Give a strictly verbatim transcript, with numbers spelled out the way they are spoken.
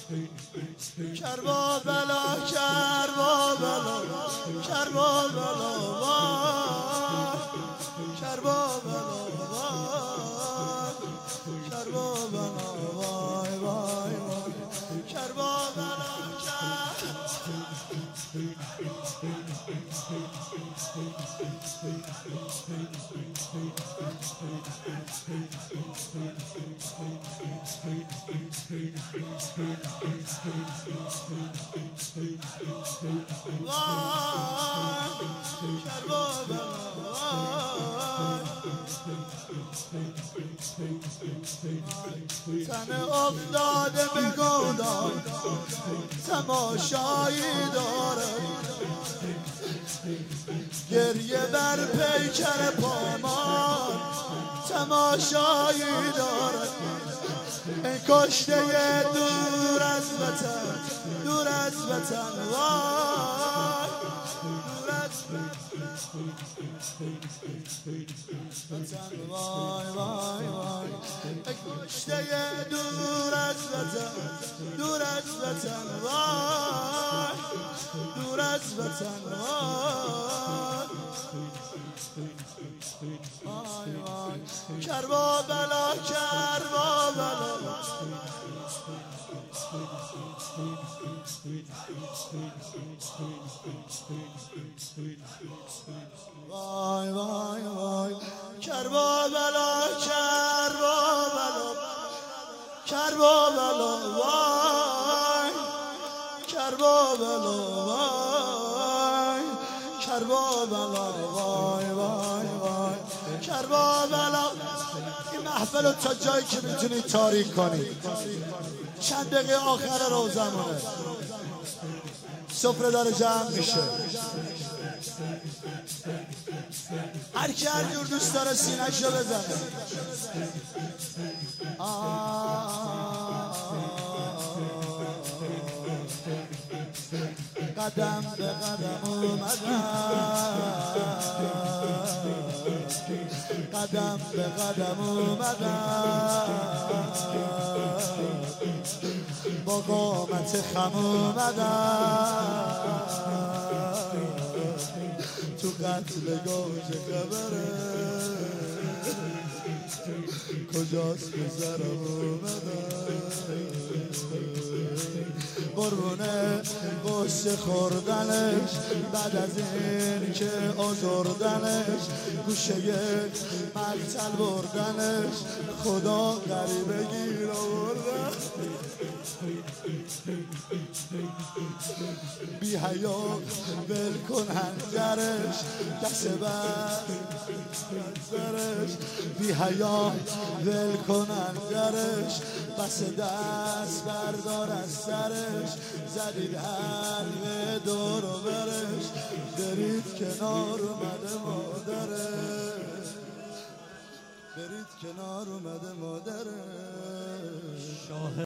کربا بلا کربا بلا کربا بلا کربا بلا کربا بلا وای وای وای کربا بلا تن افتاده به گودال تماشایی دارد گریه بر پیکر پامان تماشایی دارد این کشته دور از وطن دور از وطن وای دور از وطن وای وای وای کشته دور از وطن دور از وطن وای دور از وطن وای وای وای کربا بلا کربا بلا وای وای وای کربا بلا کربا بلا کربا بلا وای کربا بلا وای کربا بلا وای وای وای کربا بلا این محفل رو تا جایی که میتونید تاریک کنید چند دقیقه آخر روزمونه سفره داره جمع میشه هر کی هر جور دوست داره سینه‌شو بزنه قدم به قدم اومدم قدم به قدم اومدم با قامت خم اومدم تو قتل گوش خبره کجاست بزرم اومدم قربونه قصه خوردنش بعد از این که آزردنش گوشه مقتل بردنش خدا غریبه گیر آوردن بی حیا ول کن هنجرش دست بر سرش بی حیا ول کن هنجرش بس دست بردار از سرش زدید حلقه دور و برش برید کنار اومده مادرش برید کنار اومده مادرش